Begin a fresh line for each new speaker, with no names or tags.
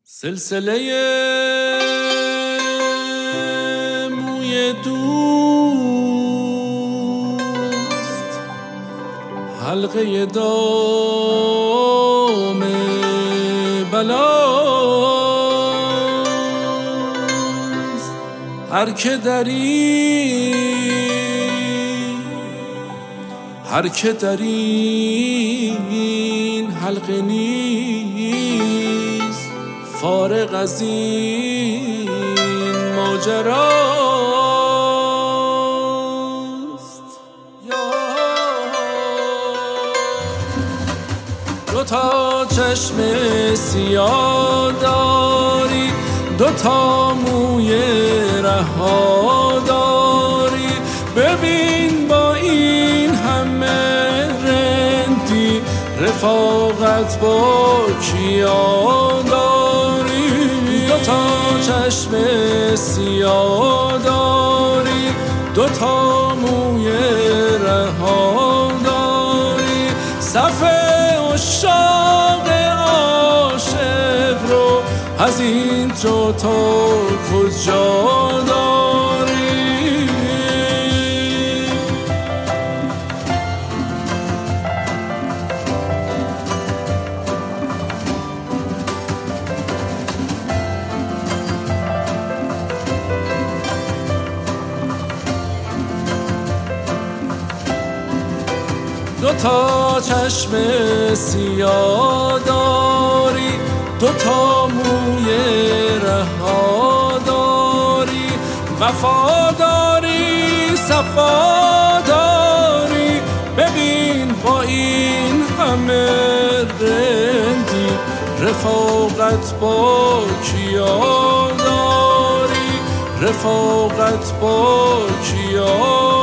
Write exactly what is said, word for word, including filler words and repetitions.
سلسله موی دوست، حلقه دام بلاست. هر که در این هر که در این حلقه نیست، فارغ از این ماجراست. دو تا چشم سیاه داری، دو تا موی رها داری، ببین با این همه رندی رفاقت با کیا داری. دو تا چشم سیاه داری، دو تا موی رها داری، صف عشاق عاشق رو از این تو تا کجا داری؟ دو تا چشم سیاه داری، دو تا موی رها داری، وفاداری صفاداری، ببین با این همه رندی رفاقت با کیا داری؟ رفاقت با کیا